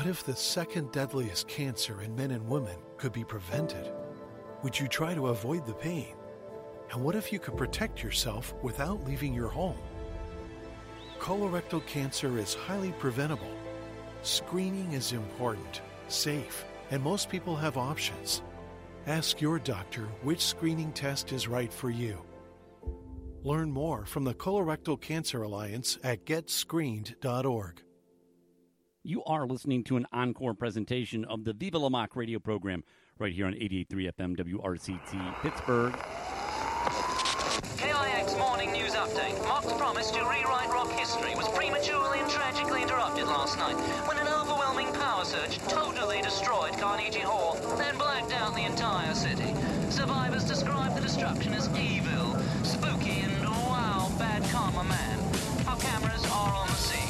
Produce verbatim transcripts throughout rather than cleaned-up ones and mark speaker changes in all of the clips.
Speaker 1: What if the second deadliest cancer in men and women could be prevented? Would you try to avoid the pain? And what if you could protect yourself without leaving your home? Colorectal cancer is highly preventable. Screening is important, safe, and most people have options. Ask your doctor which screening test is right for you. Learn more from the Colorectal Cancer Alliance at get screened dot org.
Speaker 2: You are listening to an encore presentation of the Viva La Mock radio program right here on eighty-eight point three F M W R C T Pittsburgh.
Speaker 3: K I X Morning News Update. Mock's promise to rewrite rock history was prematurely and tragically interrupted last night when an overwhelming power surge totally destroyed Carnegie Hall and blacked out the entire city. Survivors describe the destruction as evil, spooky, and wow, bad karma man. Our cameras are on the scene.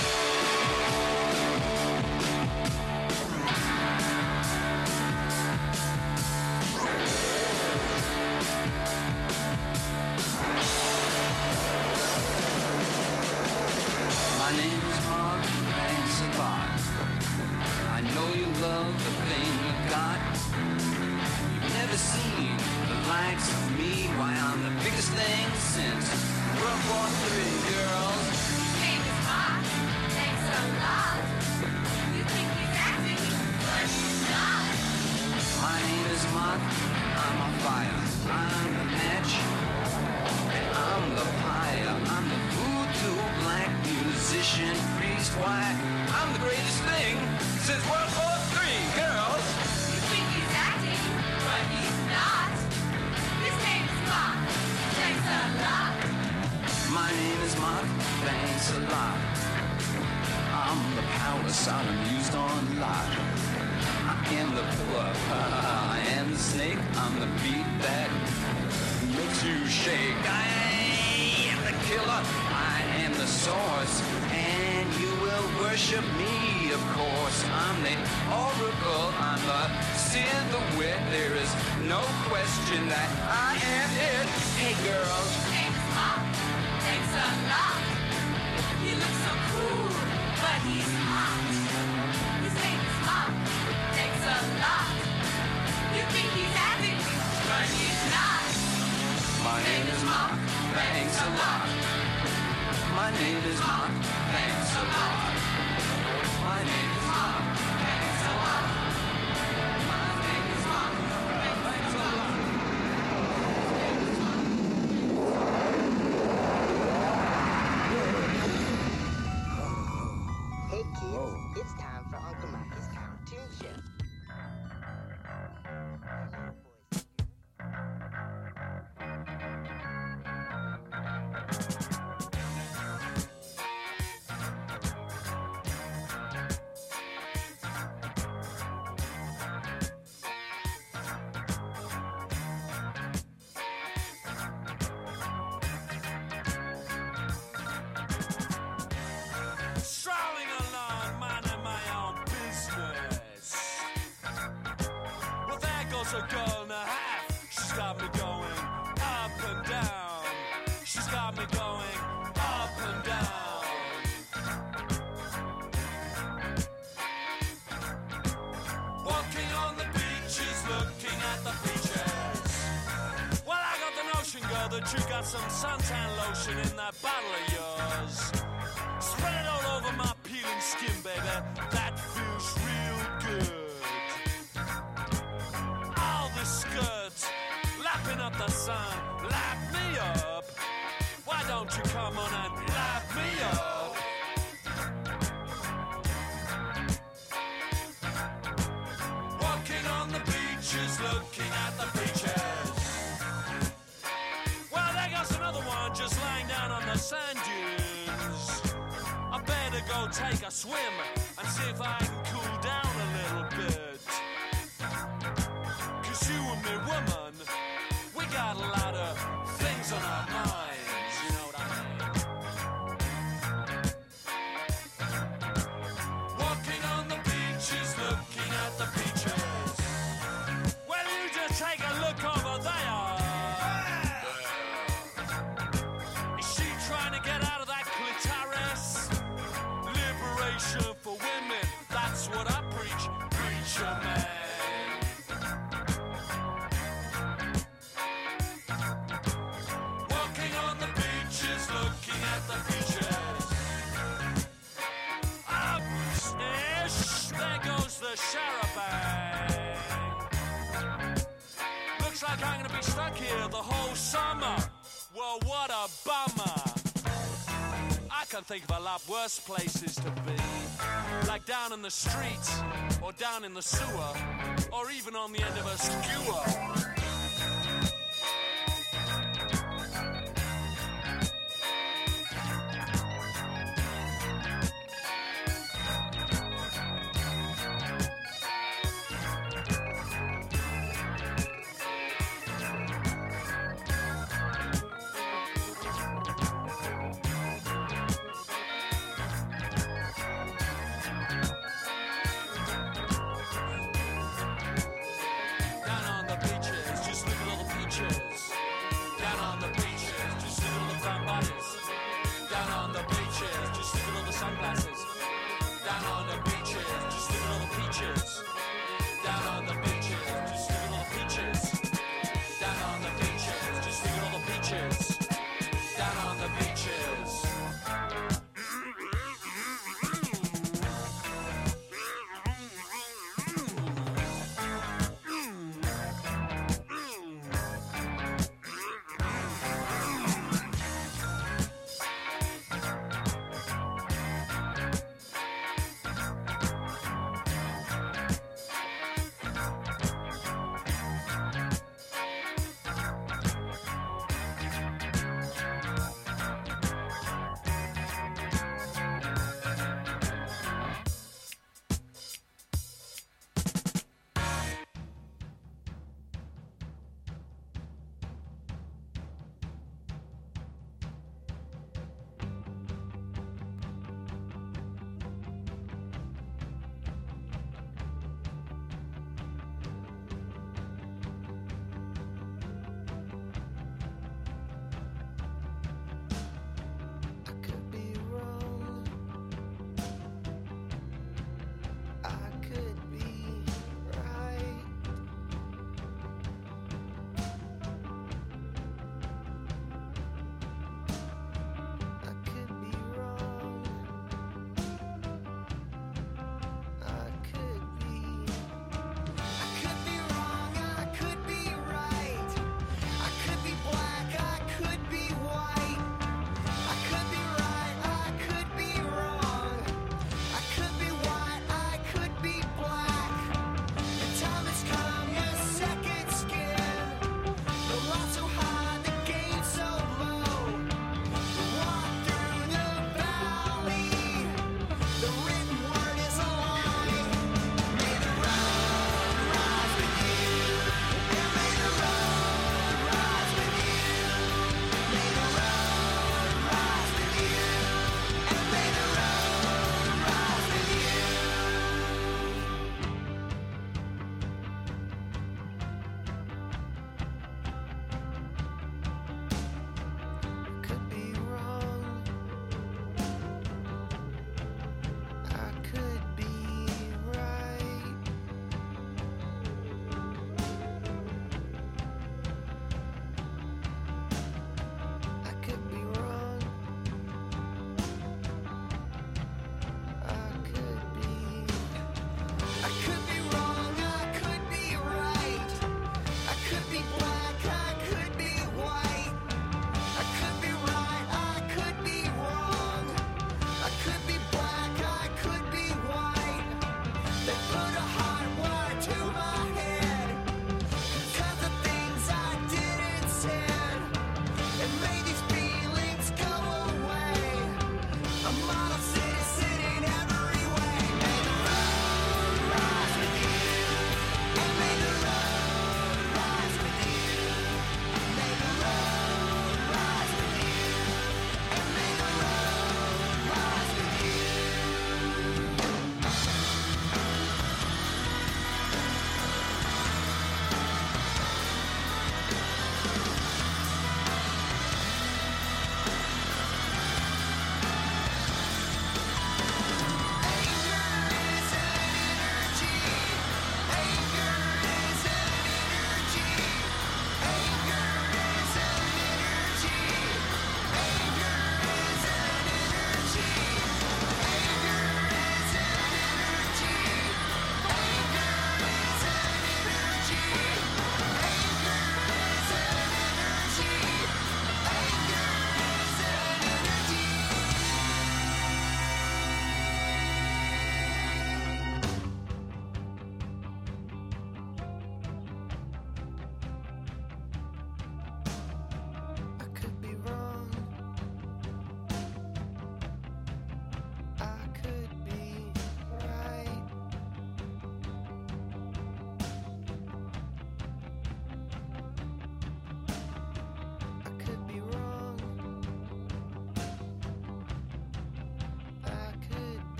Speaker 4: My name is Mark, thanks a lot. I know you love the thing you got. You've never seen the likes of me. Why, I'm the biggest thing since World War Three, girls.
Speaker 5: His name is Mark, thanks a lot. You think he's acting, but he's not.
Speaker 4: My name is Mark, I'm on fire. I'm the match, and I'm the pyre. I'm the voodoo black musician priest. Why, I'm the greatest thing since World War Three, girls.
Speaker 5: You think he's acting, but he's not. His name is Mark, thanks a lot.
Speaker 4: My name is Mark, thanks a lot. I'm the power Sodom used on Lot. I am the pillar, I am the snake. I'm the beat that makes you shake. I am the killer, I am the source, and you will worship me, of course. I'm the oracle, I'm the seer, the wit. There is no question that I am it. Hey girls.
Speaker 5: His name is Mark, thanks a lot. He looks so cool, but he's hot. His name is Mark, thanks a lot. You think he's acting, but he's not.
Speaker 4: My name is Mark, thanks a lot. My name is Mark, thanks a lot. My name is Mark, thanks a lot. My name is Mark, thanks a lot.
Speaker 6: Hey kids, it's time for Uncle Mikey's Cartoon Show.
Speaker 7: Strolling along, minding my own business. Well, there goes a girl and a half. She's got me going up and down. She's got me going up and down. Walking on the beaches, looking at the beaches. Well, I got the notion, girl, that you got some suntan lotion in that bottle of yours. Spread it all over my peeling skin, baby. That feels real good. All the skirts, lapping up the sun. Lap me up. Why don't you come on and lap me up? Walking on the beaches, looking at the beaches. Well, there goes another one just lying down on the sand dunes. I better go take a swim and see if I can cool down a little bit. Cause you and me, woman, we got a lot of things on our minds, you know what I mean? Walking on the beaches, looking at the beaches. Well, you just take a look over there. Is she trying to get out of that clitoris? Liberation for women, that's what Sharabang. Looks like I'm gonna be stuck here the whole summer. Well, what a bummer. I can think of a lot worse places to be. Like down in the streets, or down in the sewer, or even on the end of a skewer.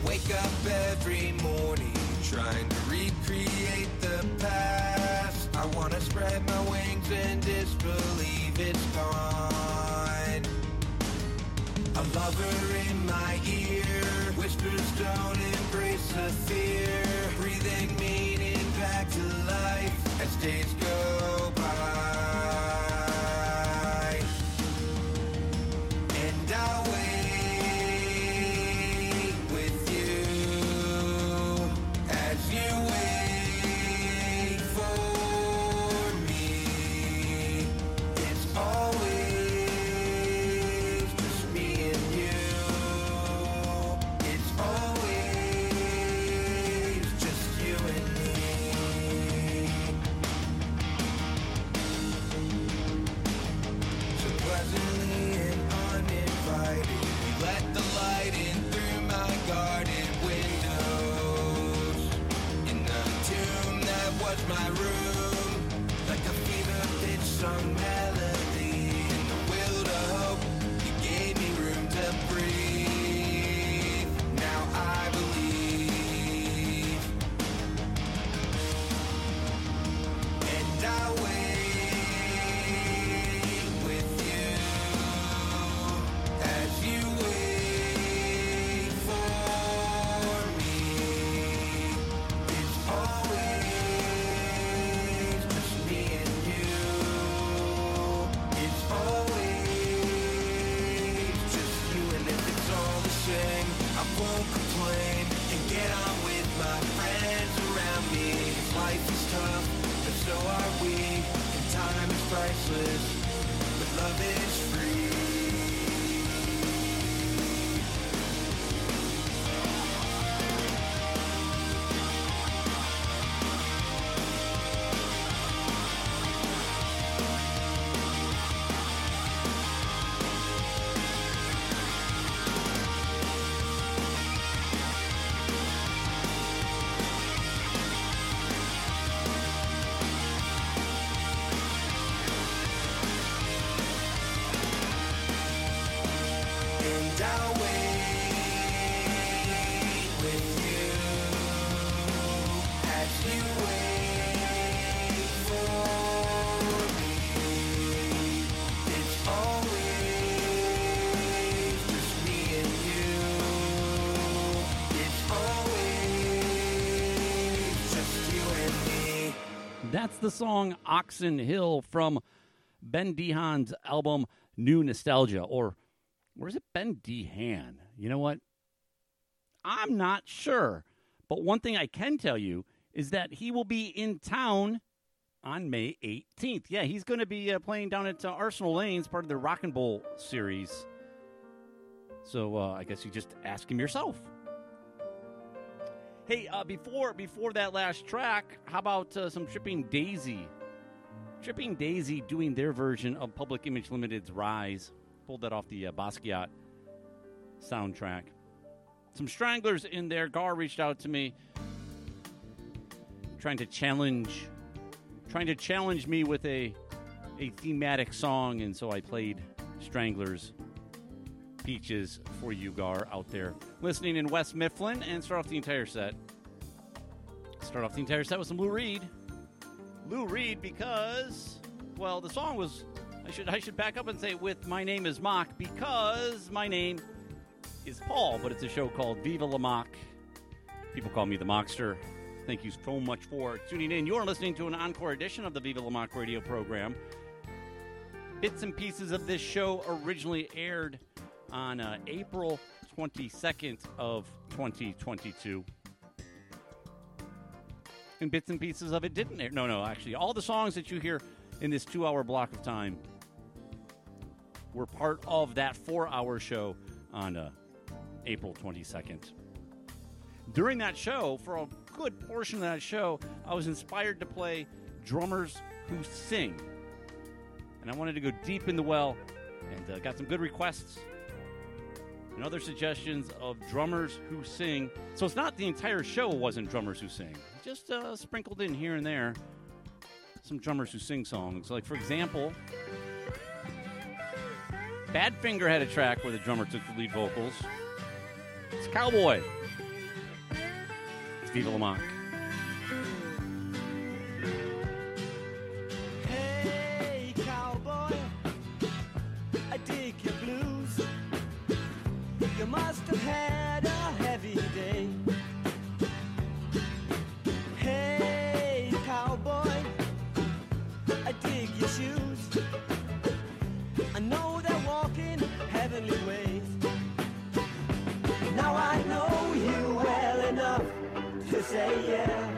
Speaker 8: wake up every morning trying to recreate the past. I wanna spread my wings and disbelieve it's gone. A lover in my ear whispers don't embrace the fear, breathing meaning back to life as days go by. And I'll wait with you as you wait for me. It's always just me and you. It's always just you and me. So pleasantly and uninvited, we let the light in through my garden windows. In the tomb that was my room, like a fever-pitch sung melody. In the will to hope, you gave me room to breathe. Now I believe. And I wait with you as you wait for me. It's always just me and you. It's always just you, and if it's all the same, I won't complain and get on with my friends around me. Life is tough, but so are we, and time is priceless, but love is free. And I'll wait with you as you wait for me. It's always just me and you. It's always just you and me.
Speaker 2: That's the song Oxen Hill from Ben Dehan's album New Nostalgia. Or, or is it Ben Dehan? You know what? I'm not sure. But one thing I can tell you is that he will be in town on May eighteenth. Yeah, he's going to be uh, playing down at uh, Arsenal Lanes, part of the Rock and Bowl series. So uh, I guess you just ask him yourself. Hey, uh, before before that last track, how about uh, some Tripping Daisy? Tripping Daisy doing their version of Public Image Limited's Rise. Pulled that off the uh, Basquiat soundtrack. Some Stranglers in there. Gar reached out to me, trying to challenge, trying to challenge me with a a thematic song, and so I played Stranglers, Peaches for you, Gar, out there listening in West Mifflin, and start off the entire set. Start off the entire set with some Lou Reed. Lou Reed, because, well, the song was. I should I should back up and say with My Name is Mock, because my name is Paul, but it's a show called Viva La Mock. People call me the Mockster. Thank you so much for tuning in. You're listening to an encore edition of the Viva La Mock radio program. Bits and pieces of this show originally aired on uh, April twenty-second of twenty twenty-two. And bits and pieces of it didn't air. No, no, actually, all the songs that you hear in this two-hour block of time were part of that four-hour show on uh, April twenty-second. During that show, for a good portion of that show, I was inspired to play drummers who sing. And I wanted to go deep in the well, and uh, got some good requests and other suggestions of drummers who sing. So it's not the entire show wasn't drummers who sing. Just uh, sprinkled in here and there some drummers who sing songs. Like, for example, Badfinger had a track where the drummer took the lead vocals. It's Cowboy. It's Viva La Monk.
Speaker 9: Hey, cowboy, I dig your blues. You must have had a heavy day. Hey, cowboy, I dig your shoes. I know they're walking heavenly ways. Now I know you well enough to say yeah.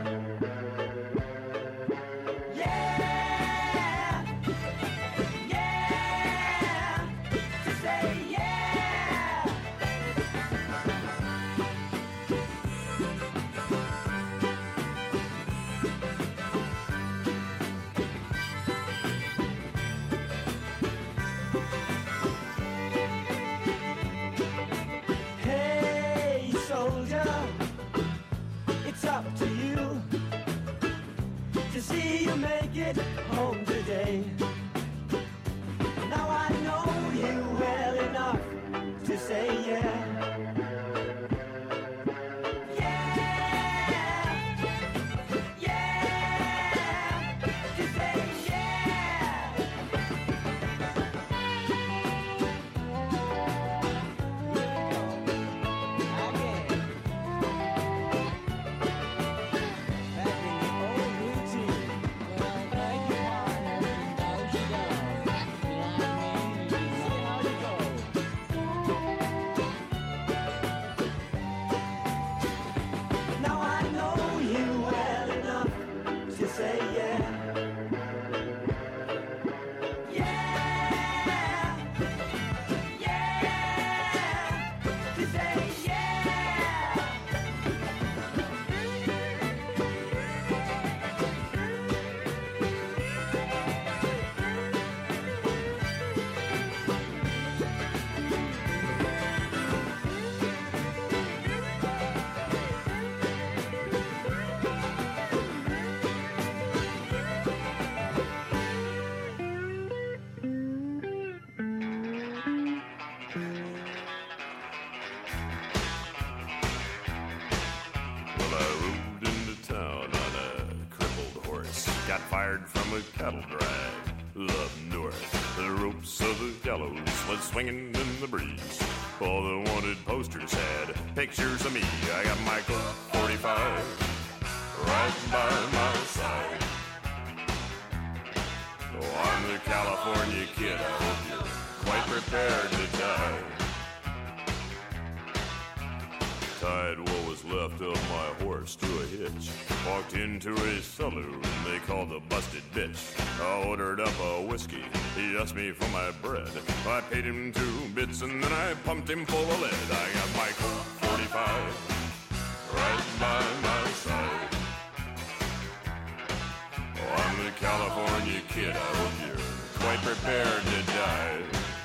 Speaker 9: Yeah, yeah, to say yeah. Hey, soldier, it's up to you to see you make it home today. Now I know you well enough to say yeah. Yeah, yeah, to say yeah. Again. Back in the old routine. Well, thank you, partner. How you go? You know what I mean? See how you go. Now I know you well enough to say yeah. Yeah, yeah, to say yeah.
Speaker 10: Well, I rode into town on a crippled horse. Got fired from a cattle drag up north. The ropes of the gallows was swinging in the breeze. All the wanted posters had pictures of me. I got my Colt forty-five right by my side. Oh, I'm the California kid. I hope you're quite prepared to die. Tied what was left of my horse to a hitch. Walked into his saloon, they called the busted bitch. I ordered up a whiskey, he asked me for my bread. I paid him two bits and then I pumped him full of lead. I got my Colt forty-five right by my side. Oh, I'm the California kid, I hope you're quite prepared to die.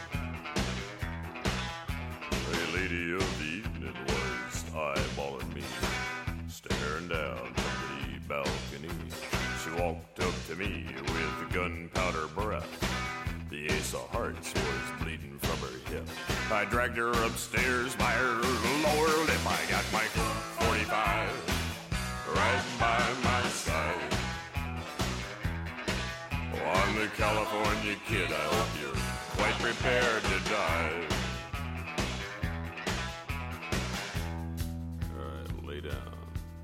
Speaker 10: A lady of the evening was eyeballing me, staring down from the balcony. She walked up to me with gunpowder breath. The ace of hearts was bleeding from her hip. I dragged her upstairs by her lower lip. I got my Colt forty-five right by my side. Oh, I'm the California kid, I hope you're quite prepared to die. Lay down.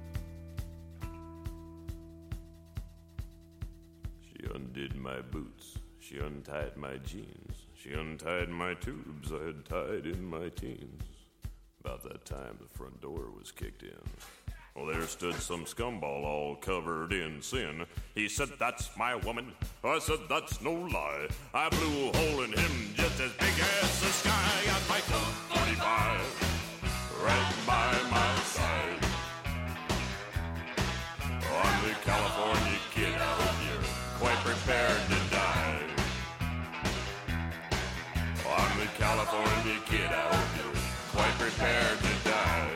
Speaker 10: She undid my boots. She untied my jeans. She untied my tubes I had tied in my teens. About that time, the front door was kicked in. Well, there stood some scumball all covered in sin. He said, "That's my woman." I said, "That's no lie." I blew a hole in him just as big as the sky. Got my Colt forty-five right by my side. Oh, I'm the California kid. I hope you're quite prepared to die. Oh, I'm the California kid. I hope you're quite prepared to die.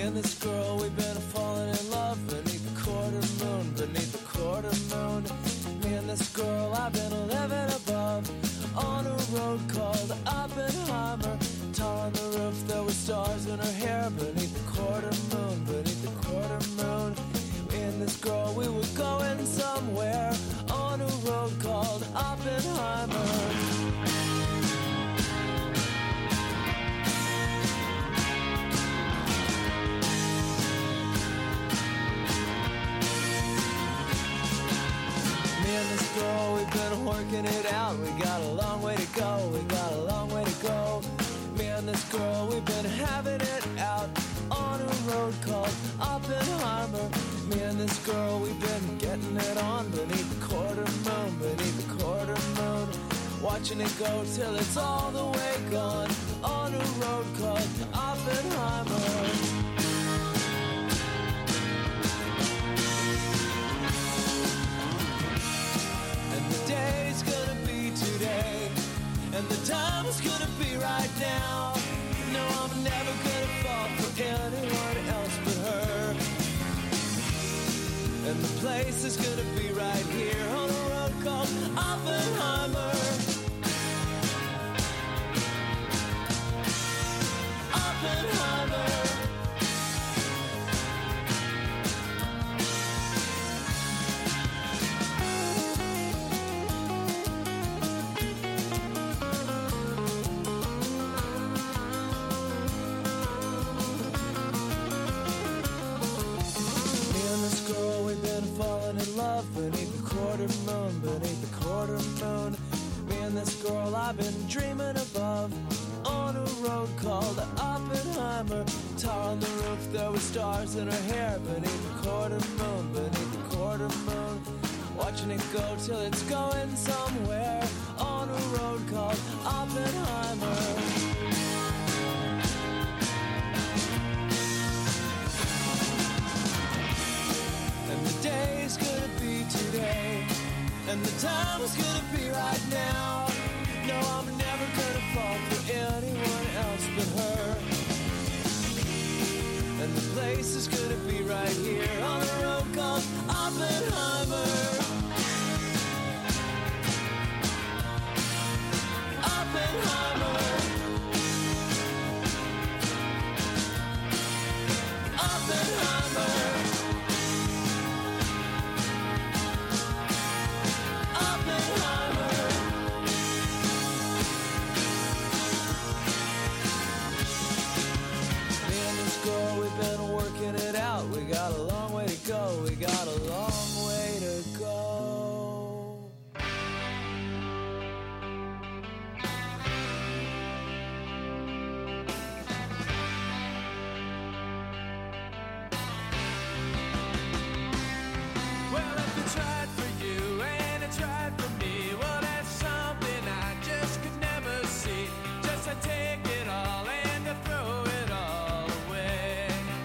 Speaker 8: and this girl, we've been falling in love beneath the quarter moon, beneath the quarter moon. Me and this girl, I've been living above on a road called Oppenheimer. Tall on the roof, there were stars in her hair beneath the quarter moon, beneath the quarter moon. Me and this girl, we were going somewhere on a road called Oppenheimer. Girl, we've been working it out. We got a long way to go. We got a long way to go. Me and this girl, we've been having it out on a road called Oppenheimer. Me and this girl, we've been getting it on beneath the quarter moon, beneath the quarter moon. Watching it go till it's all the way gone on a road called Oppenheimer. Today's gonna be today, and the time is gonna be right now. No, I'm never gonna fall for anyone else but her. And the place is gonna be right here on a road called Oppenheimer. Oppenheimer. Beneath the quarter moon, beneath the quarter moon. Me and this girl I've been dreaming above on a road called Oppenheimer. Tar on the roof, there were stars in her hair beneath the quarter moon, beneath the quarter moon. Watching it go till it's going somewhere on a road called Oppenheimer. And the day's gonna be today, and the time is gonna be right now. No, I'm never gonna fall for anyone else but her. And the place is gonna be right here on a road called Oppenheimer. Oppenheimer. Oppenheimer. It out. We got a long way to go. We got a long way to go. Well, if it's right for you and it's right for me, well, that's something I just could never see. Just to take it all and to throw it all away.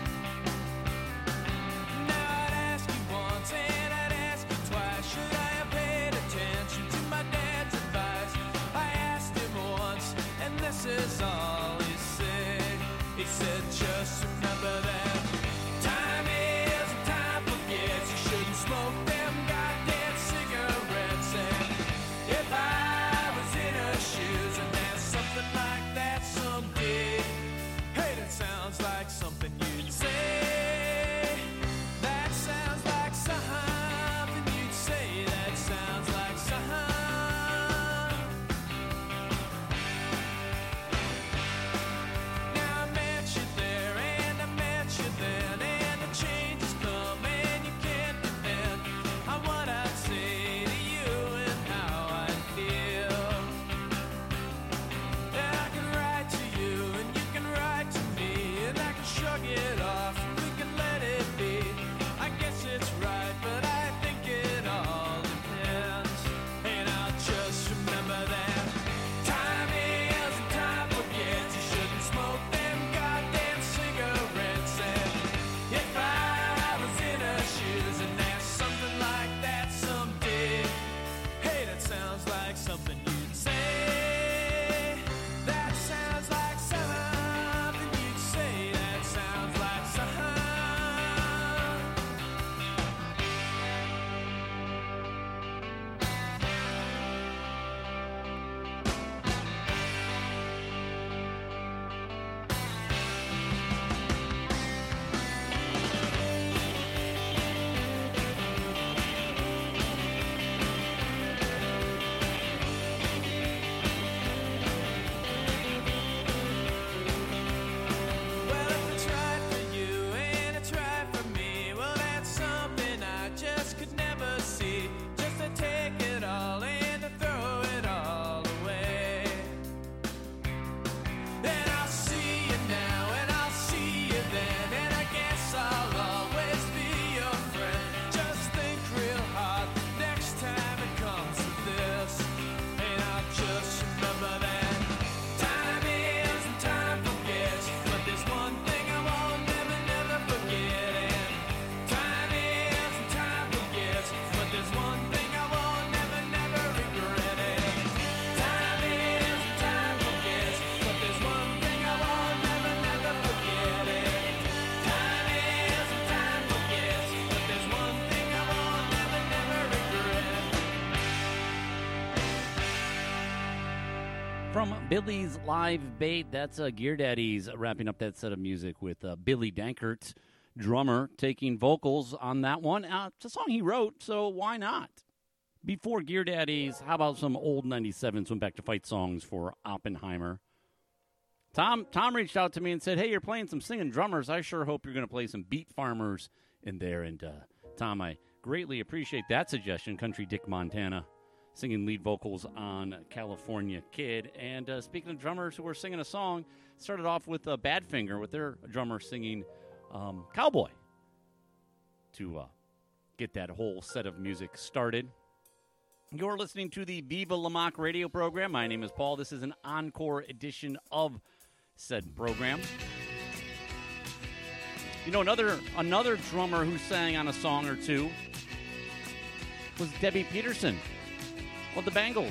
Speaker 8: And I'd ask you twice, should I have paid attention to my dad's advice? I asked him once, and this is all he said. He said, just remember that time is, and time forgets. You shouldn't smoke them guys.
Speaker 2: from Billy's Live Bait. That's uh, Gear Daddies wrapping up that set of music with uh, Billy Dankert, drummer, taking vocals on that one. Uh, it's a song he wrote, so why not? Before Gear Daddies, how about some old ninety-sevens went back to fight songs for Oppenheimer? Tom Tom reached out to me and said, hey, you're playing some singing drummers. I sure hope you're going to play some Beat Farmers in there. And, uh, Tom, I greatly appreciate that suggestion. Country Dick Montana singing lead vocals on California Kid. And uh, speaking of drummers who were singing a song, started off with uh, Badfinger with their drummer singing um, Cowboy to uh, get that whole set of music started. You're listening to the Viva La Mock radio program. My name is Paul. This is an encore edition of said program. You know, another another drummer who sang on a song or two was Debbie Peterson of the Bangles.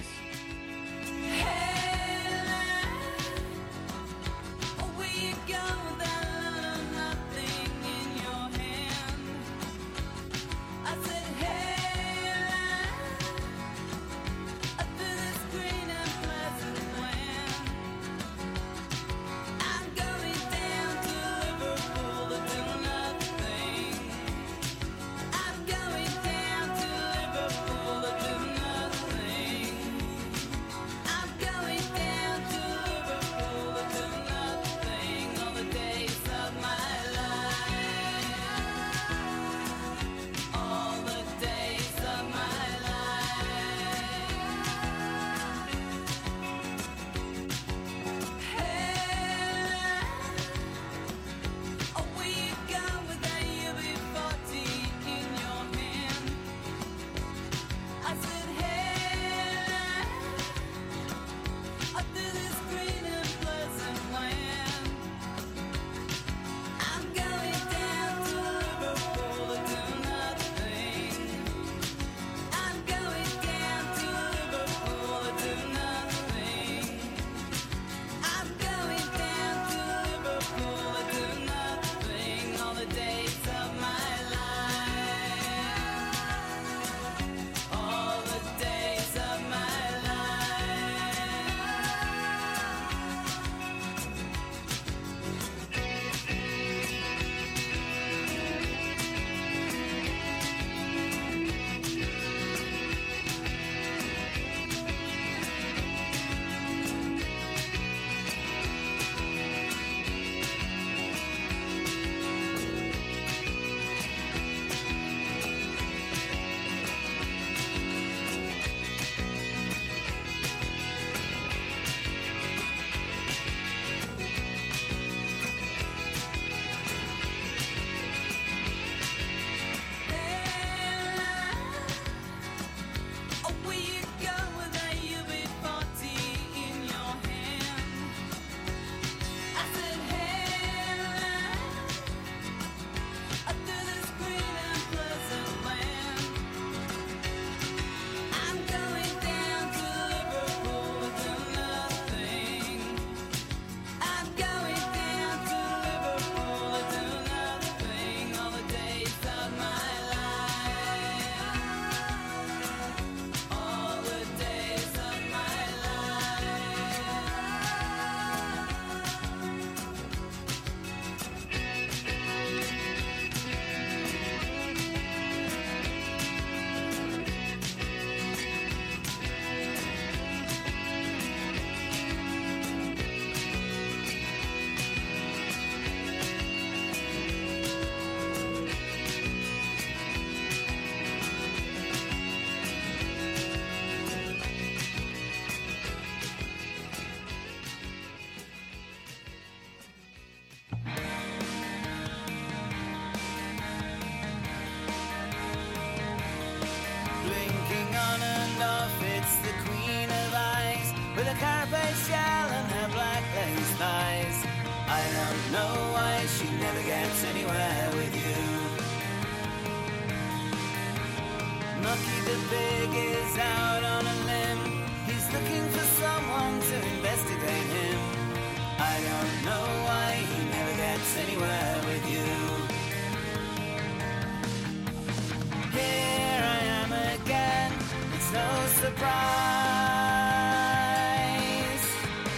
Speaker 11: Surprise!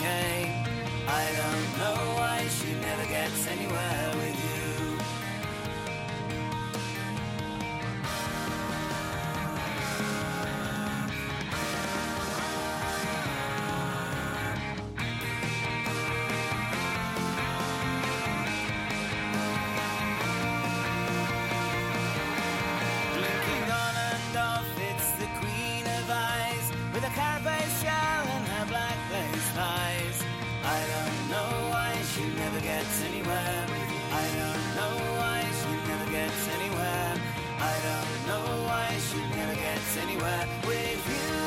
Speaker 4: okay. I don't know why she never gets anywhere with you. Blinking on and off, it's the queen of eyes, with a cat-faced shell and her black lace ties. I don't know why she never gets anywhere. I don't know why she never gets anywhere. I don't know why she never gets anywhere with you.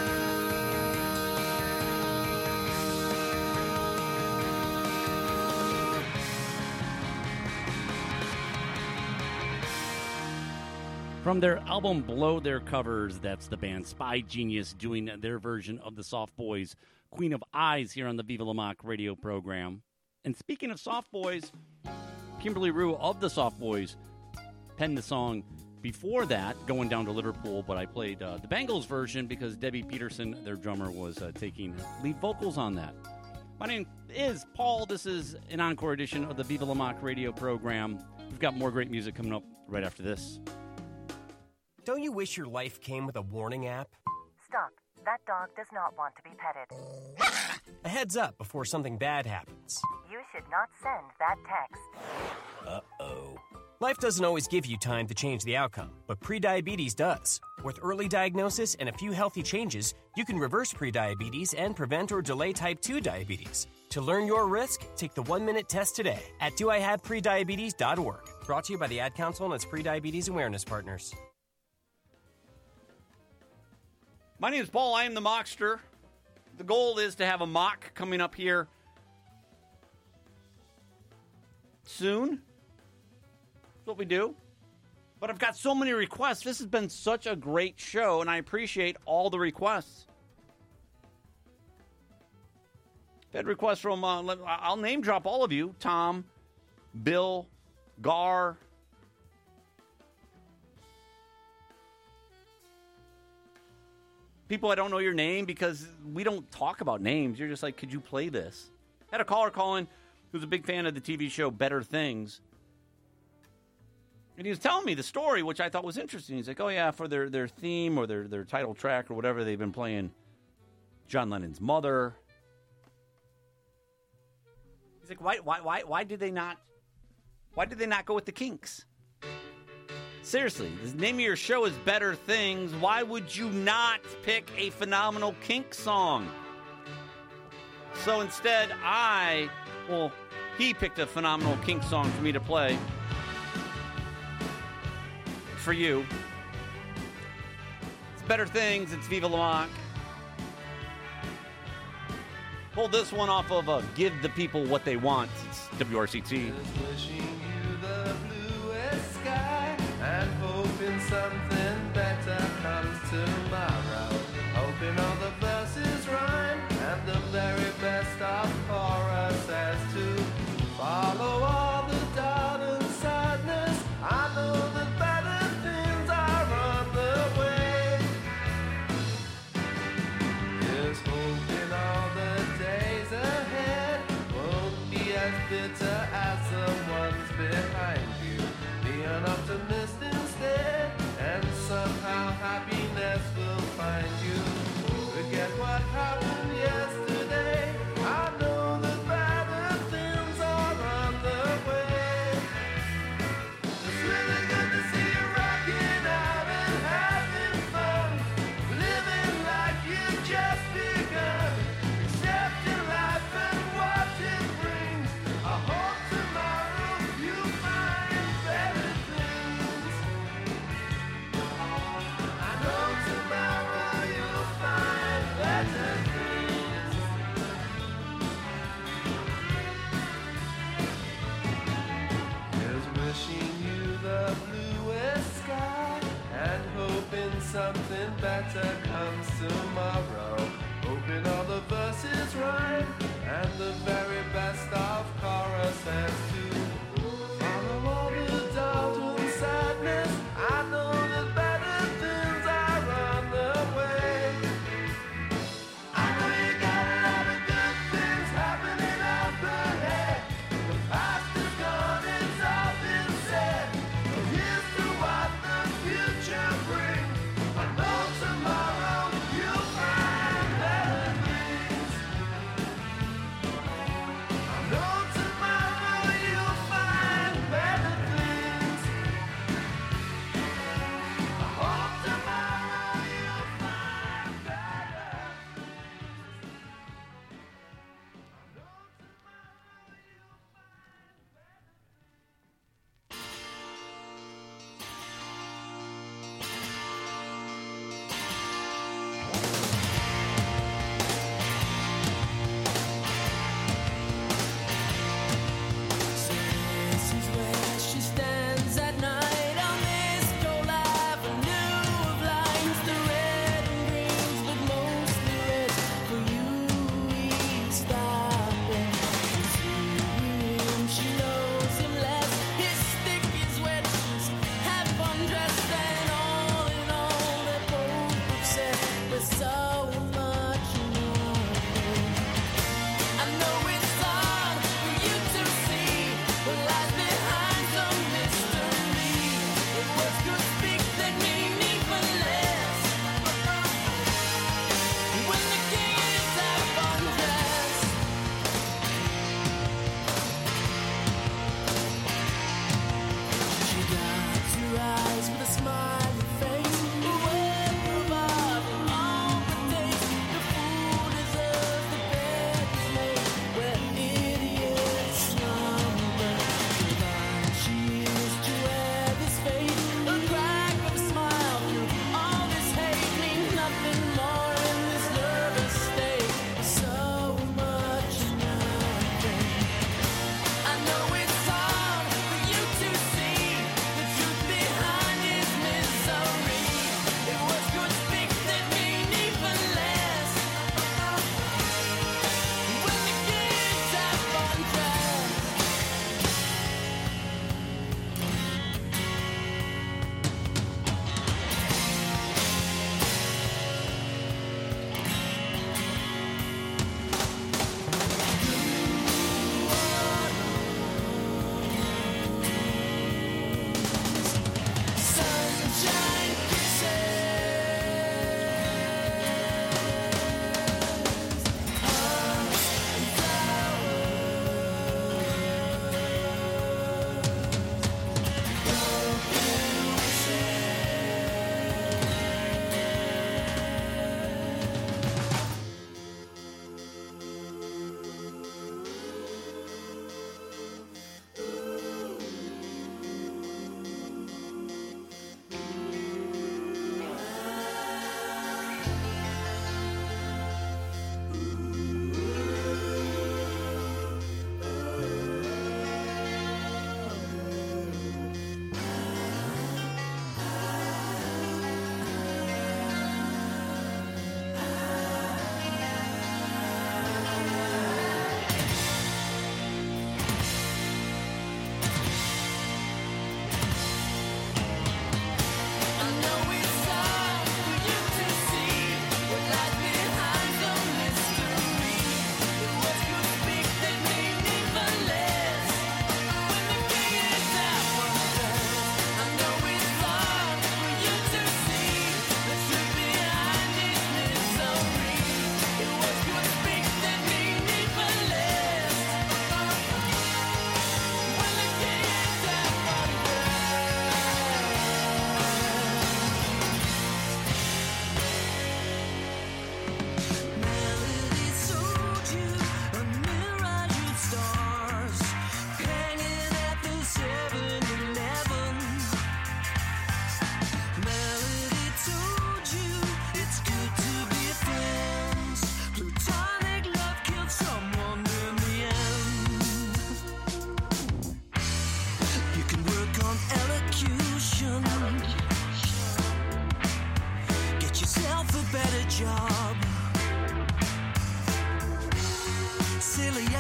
Speaker 2: From their album Blow Their Covers, that's the band Spy Genius doing their version of the Soft Boys' Queen of Eyes here on the Viva La Mock radio program. And speaking of Soft Boys, Kimberly Rue of the Soft Boys penned the song before that, Going Down to Liverpool, but I played uh, the Bangles version because Debbie Peterson, their drummer, was uh, taking lead vocals on that. My name is Paul. This is an encore edition of the Viva La Mock radio program. We've got more great music coming up right after this.
Speaker 11: Don't you wish your life came with a warning app?
Speaker 12: Stop. That dog does not want to be petted.
Speaker 11: A heads up before something bad happens.
Speaker 12: You should not send that text.
Speaker 11: Uh-oh. Life doesn't always give you time to change the outcome, but prediabetes does. With early diagnosis and a few healthy changes, you can reverse prediabetes and prevent or delay type two diabetes. To learn your risk, take the one-minute test today at do I have prediabetes dot org. Brought to you by the Ad Council and its Prediabetes Awareness Partners.
Speaker 2: My name is Paul. I am the Mockster. The goal is to have a mock coming up here soon. That's what we do. But I've got so many requests. This has been such a great show, and I appreciate all the requests. I've had requests from, uh, I'll name drop all of you. Tom, Bill, Gar, people, I don't know your name because we don't talk about names. You're just like, could you play this? I had a caller call in who's a big fan of the T V show Better Things. And he was telling me the story, which I thought was interesting. He's like, oh, yeah, for their, their theme or their, their title track or whatever, they've been playing John Lennon's Mother. He's like, why, why, why, why did they not, why did they not go with the Kinks? Seriously, the name of your show is Better Things. Why would you not pick a phenomenal Kink song? So instead, I, well, he picked a phenomenal Kink song for me to play. For you. It's Better Things. It's Viva La Mock. Pulled this one off of uh, Give the People What They Want. It's W R C T.
Speaker 13: And hoping something better comes tomorrow. Hoping all the verses rhyme and the very best of chorus says to follow all the doubt and sadness. I know that better things are on the way. Just hoping all the days ahead won't be as bitter as the ones behind you. Be an optimist instead, and somehow happiness will find you. Forget what happened yesterday. I know that better things are on the way. It's really good to see you rocking out and having fun, living like you've just begun. Accepting life and what it brings. I hope tomorrow you'll find better things. I know tomorrow you'll find better things. Just wishing you the bluest sky and hoping something better comes tomorrow. Hoping all the verses rhyme and the very best of chorus and to follow all the doubt and sadness. I know that better things are on the way. I know you got a lot of good things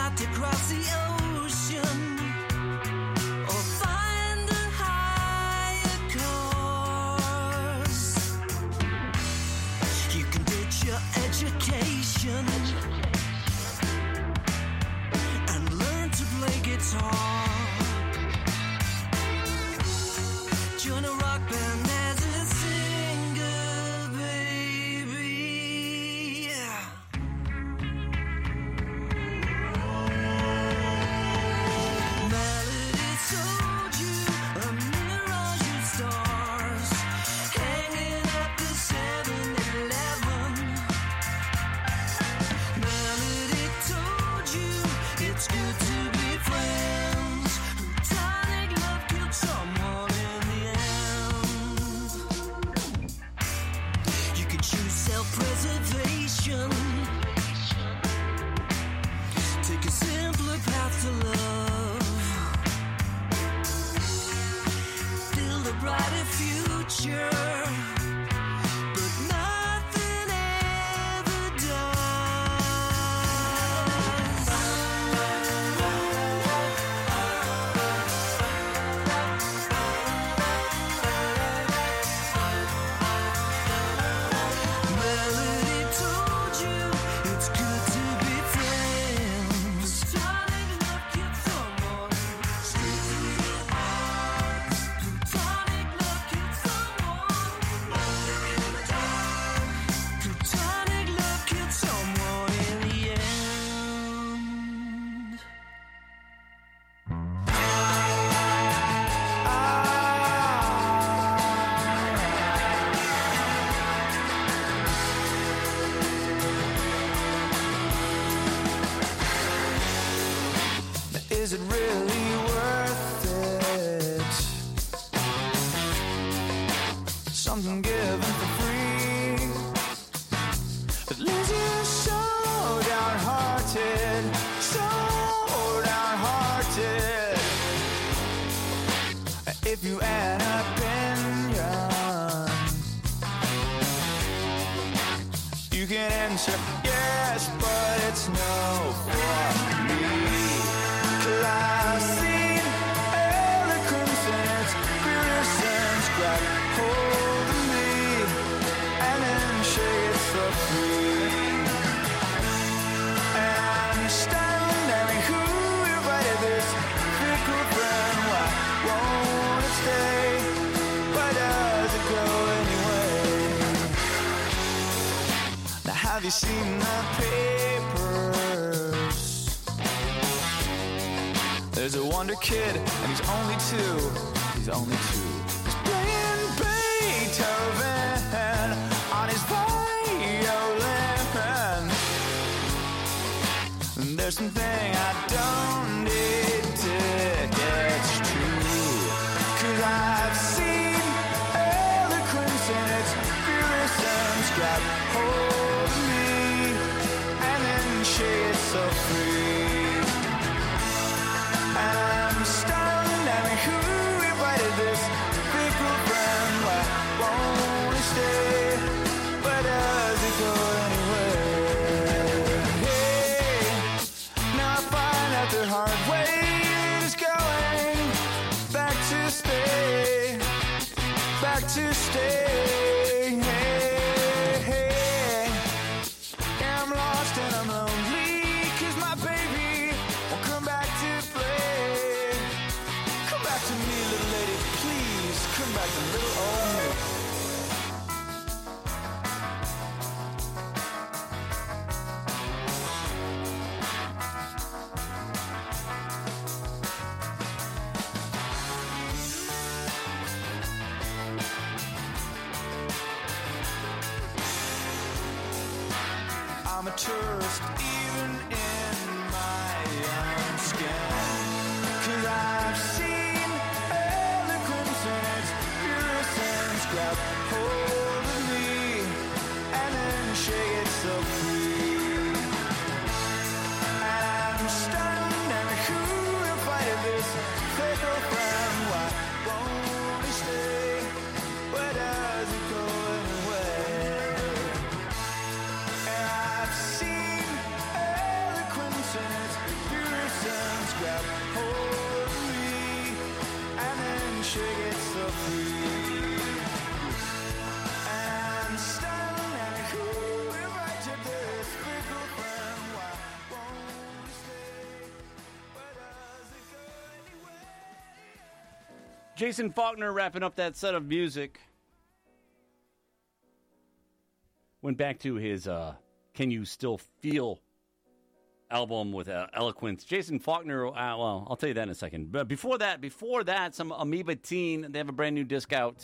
Speaker 14: start to cross the ocean or find a higher course. You can ditch your education and learn to play guitar. Join a rock band as a singer, baby. Melody told you a mirage of stars hanging at the seven eleven. Melody told you it's good to be friends. Tonic love killed someone in the end. You can choose self-preservation. Take a simpler path to love. Build a brighter future. But nothing ever Melody told you it's good to be friends. Tonic love killed someone straight to the heart. Tonic love killed someone in the dark. Tonic love killed someone in the end.
Speaker 8: Is it really worth it? Something given for free that leaves you so downhearted, so downhearted. If you an opinion, you can answer yes, but it's no for me. 'Cause I've seen eloquence in its purest sense grab hold of me and then shake it so free. And I'm standing who invited this fickle friend. Why won't it stay? Why does it go anyway? Now have you seen the papers? There's a wonder kid, and he's only two. He's only two. He's playing Beethoven on his violin. And there's something I don't need tickets to. 'Cause I've seen eloquence in its purest sense grab hold of me and then shake it so free. I'm stunned at who invited this fickle friend. Why won't he stay? Where does it go anyway? Hey, now I find out the hard way is going back to stay, back to stay. Hey, hey. I'm lost and I'm lonely 'cause my baby won't come back to play. Come back to me, little lady, please. Come back to little old me. I'm a tourist even in my own skin. 'Cause I've seen eloquence in its purest sense grab hold of me and then shake it so free. I'm stunned at who invited this fickle friend. Why won't he stay? Where does he go anyway? And I've seen eloquence in its purest
Speaker 14: sure gets so free. And standing there, who invited this fickle friend? Why won't he stay? Where does it go anyway?
Speaker 2: Jason Faulkner wrapping up that set of music. Went back to his uh, Can You Still Feel album with uh, Eloquence. Jason Faulkner, uh, well, I'll tell you that in a second. But before that, before that, some Amoeba Teen. They have a brand new disc out.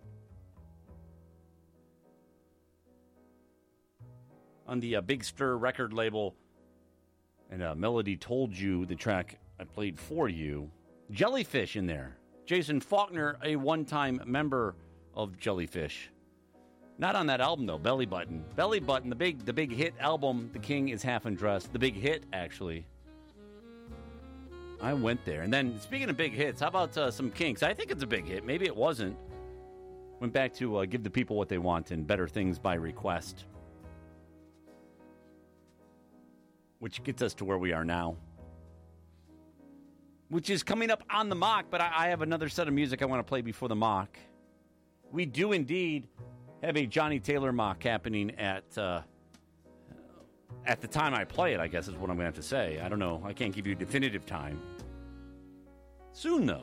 Speaker 2: On the uh, Big Stir record label. And uh, Melody Told You, the track I played for you. Jellyfish in there. Jason Faulkner, a one-time member of Jellyfish. Not on that album, though, Belly Button. Belly Button, the big the big hit album, The King is Half Undressed. The big hit, actually. I went there. And then, speaking of big hits, how about uh, some Kinks? I think it's a big hit. Maybe it wasn't. Went back to uh, Give the People What They Want and Better Things by Request. Which gets us to where we are now. Which is coming up on the mock, but I, I have another set of music I want to play before the mock. We do indeed have a Johnny Taylor mock happening at uh, at the time I play it, I guess is what I'm going to have to say. I don't know. I can't give you a definitive time. Soon, though.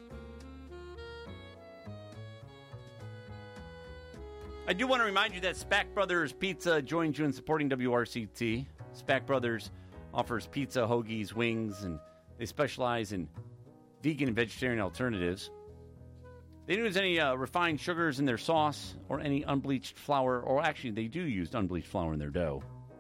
Speaker 2: I do want to remind you that Spack Brothers Pizza joins you in supporting W R C T. Spack Brothers offers pizza, hoagies, wings, and they specialize in vegan and vegetarian alternatives. They don't use any uh, refined sugars in their sauce or any unbleached flour, or actually they do use unbleached flour in their dough.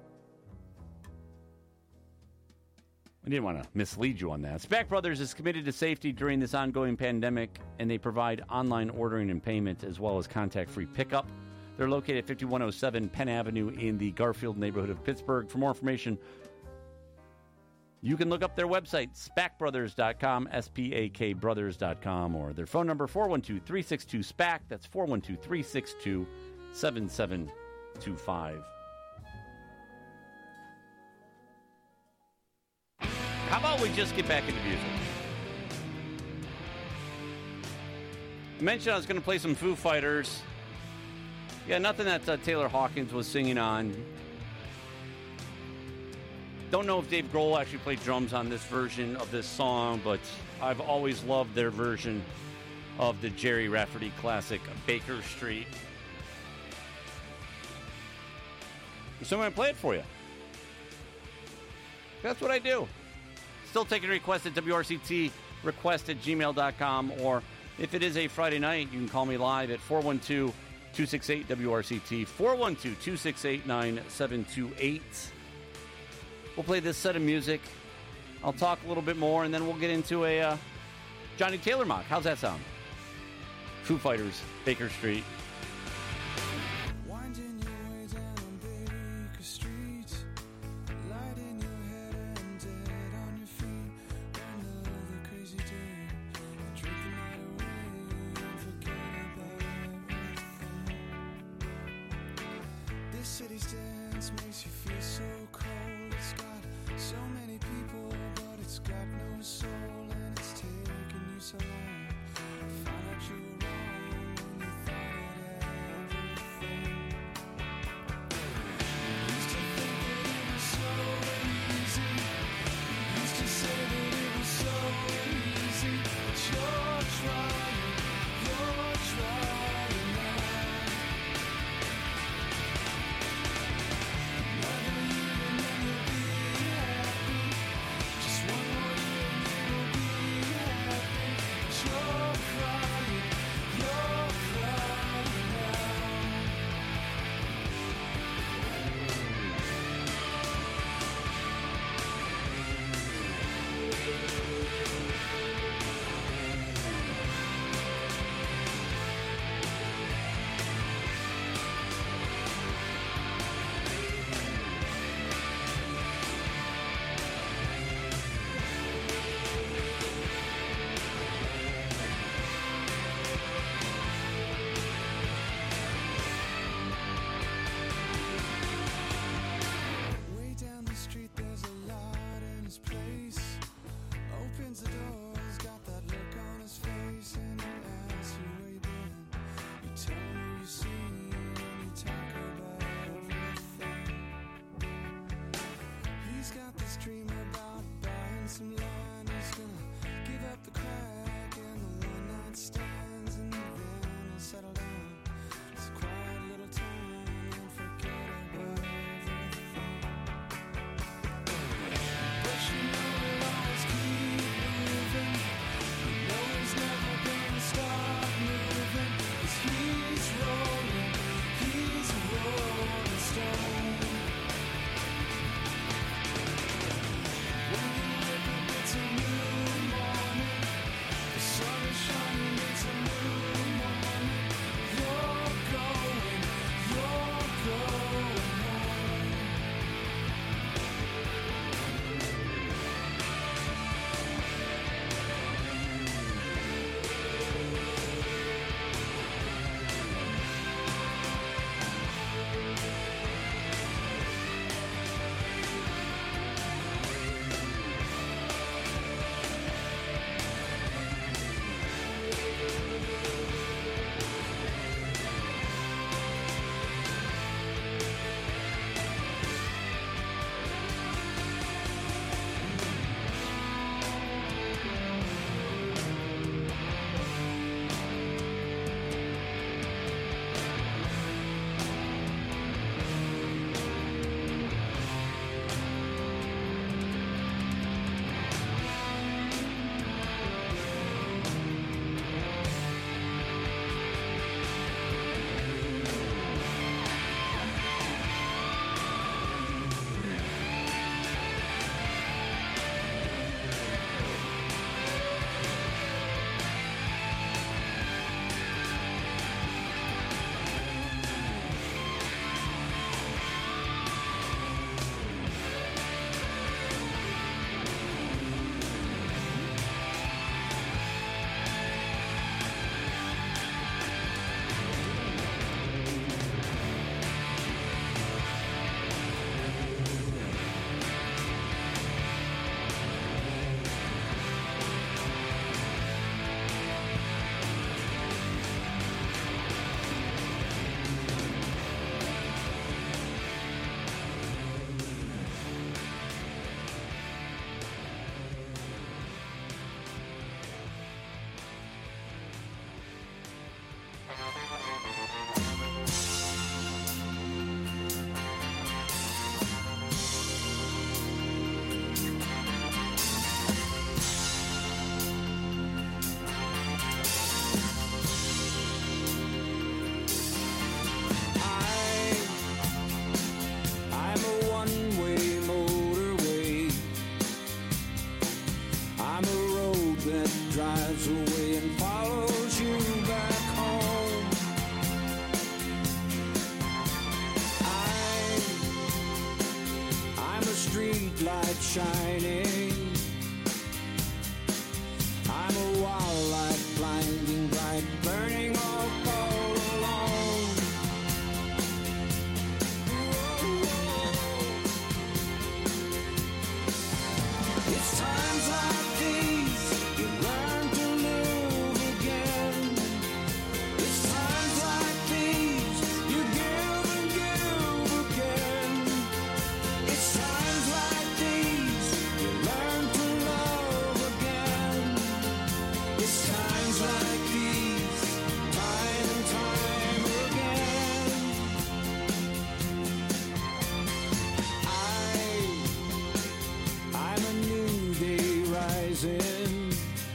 Speaker 2: I didn't want to mislead you on that. Spack Brothers is committed to safety during this ongoing pandemic, and they provide online ordering and payment as well as contact-free pickup. They're located at fifty-one oh seven Penn Avenue in the Garfield neighborhood of Pittsburgh. For more information, you can look up their website, spack brothers dot com, S P A K brothers dot com, or their phone number, four one two, three six two, SPAC. That's four one two, three six two, seven seven two five. How about we just get back into music? I mentioned I was going to play some Foo Fighters. Yeah, nothing that uh, Taylor Hawkins was singing on. Don't know if Dave Grohl actually played drums on this version of this song, but I've always loved their version of the Jerry Rafferty classic, Baker Street. So I'm going to play it for you. That's what I do. Still taking requests at W R C T request at gmail dot com, or if it is a Friday night, you can call me live at four one two, two six eight, W R C T, four one two, two six eight, nine seven two eight. We'll play this set of music. I'll talk a little bit more, and then we'll get into a uh, Johnny Taylor mock. How's that sound? Foo Fighters, Baker Street.
Speaker 14: Winding your way down Baker Street, light in your head and dead on your feet. Another crazy day, drink the night away and forget about everything. This city's dance makes you feel so cold. It's got so many people, but it's got no soul, and it's taken you so long to find out you were wrong when you thought it had everything. You used to think that it was so easy. You used to say that it was so easy, but you're trying, you're trying now. Another year and then you'll be happy. Just one more year and then you'll be happy. drives away and follows you back home. I, I'm a street light shining. I'm a wildlight blinding bright, burning off all alone. It's times like these you learn to live again. It's times like these you give and give again. It's times like these you learn to love again. It's times like these, time and time again. I, I'm a new day rising.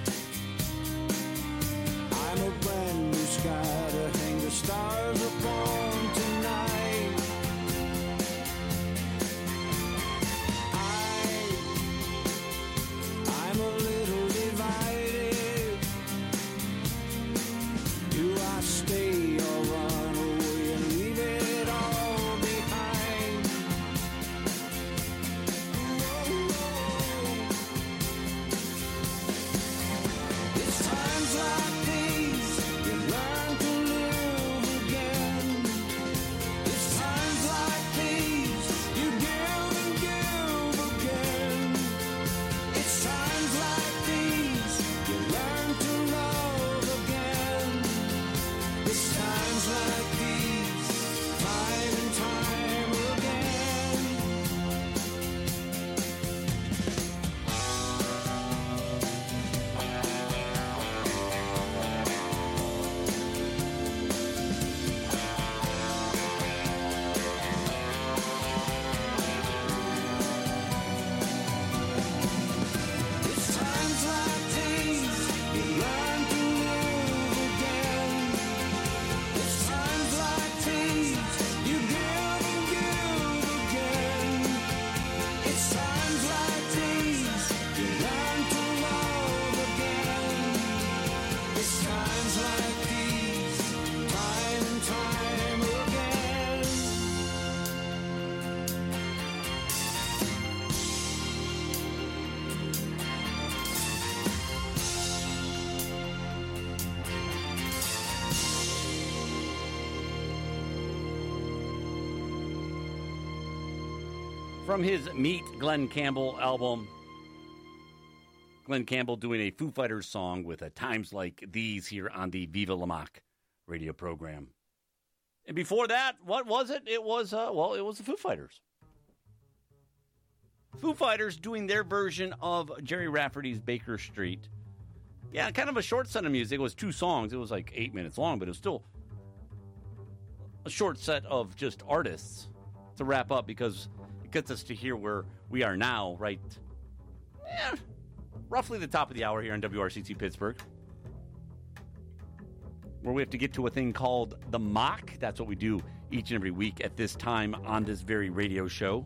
Speaker 14: I'm a brand new sky to hang the stars upon tonight. I, I'm a little divided. Do I stay or run away and leave it all behind? It's times like these you learn to live again. It's times like these you give and give again. It's times like these you learn to love again. It's times like these, time and time again. It's times like these you learn to live again. It's times like these you give and give again. It's times like these you learn to love again. It's times like these, time and time again.
Speaker 2: From his Meet Glenn Campbell album, Glenn Campbell doing a Foo Fighters song with a Times Like These here on the Viva La Mock radio program. And before that, what was it? It was, uh, well, it was the Foo Fighters. Foo Fighters doing their version of Jerry Rafferty's Baker Street. Yeah, kind of a short set of music. It was two songs. It was like eight minutes long, but it was still a short set of just artists to wrap up because it gets us to hear where we are now, right? Yeah, roughly the top of the hour here on W R C T Pittsburgh, where we have to get to a thing called the Mock. That's what we do each and every week at this time on this very radio show.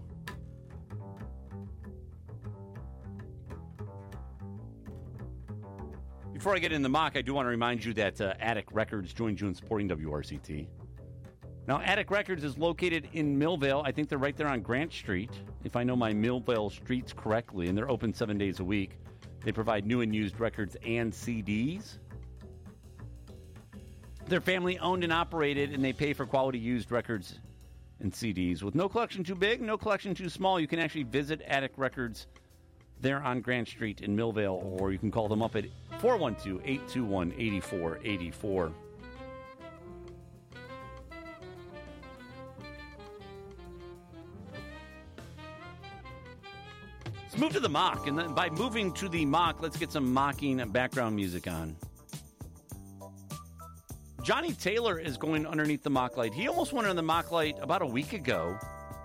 Speaker 2: Before I get in the Mock, I do want to remind you that uh, Attic Records joined you in supporting W R C T. Now, Attic Records is located in Millvale. I think they're right there on Grant Street, if I know my Millvale streets correctly, and they're open seven days a week. They provide new and used records and C Ds. They're family-owned and operated, and they pay for quality used records and C Ds. With no collection too big, no collection too small, you can actually visit Attic Records there on Grant Street in Millvale, or you can call them up at four one two, eight two one, eight four eight four. Let's move to the Mock, and then by moving to the Mock, let's get some mocking background music on. Johnny Taylor is going underneath the Mock Light. He almost went under the Mock Light about a week ago.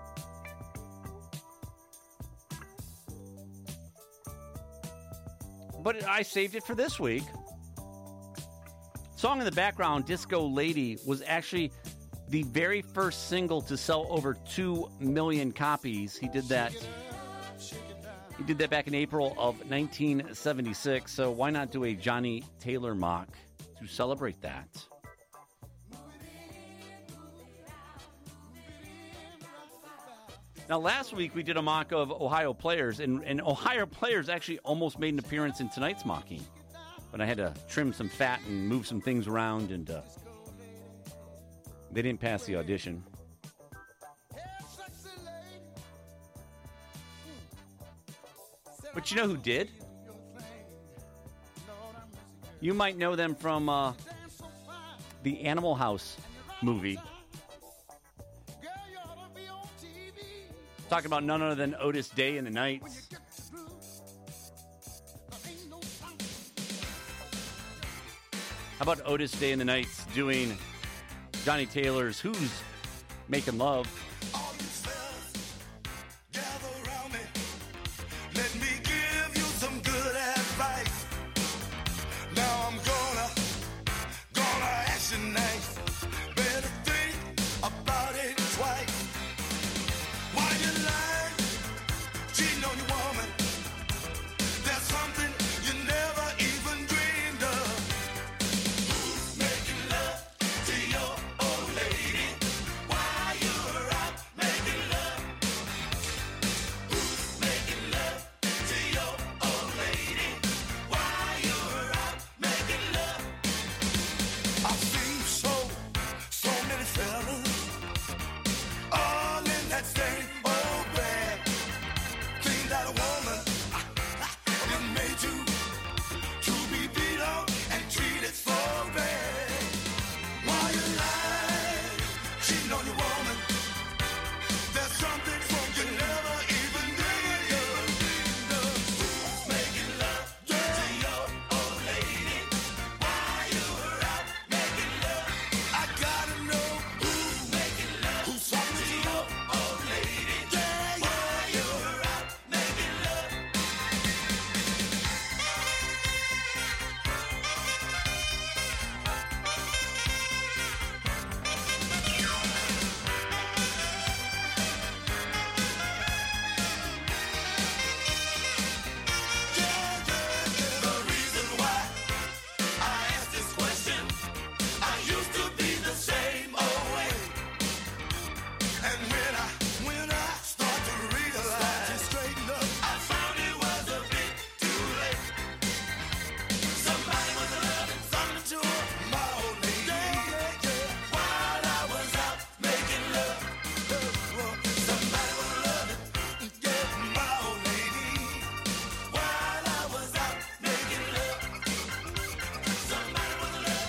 Speaker 2: But I saved it for this week. Song in the background, Disco Lady, was actually the very first single to sell over two million copies. He did that He did that back in April of nineteen seventy-six, so why not do a Johnny Taylor mock to celebrate that? Now, last week we did a mock of Ohio players, and, and Ohio players actually almost made an appearance in tonight's mocking. But I had to trim some fat and move some things around, and uh, they didn't pass the audition. But you know who did? You might know them from uh, the Animal House movie. Talking about none other than Otis Day and the Knights. How about Otis Day and the Knights doing Johnny Taylor's Who's Making Love?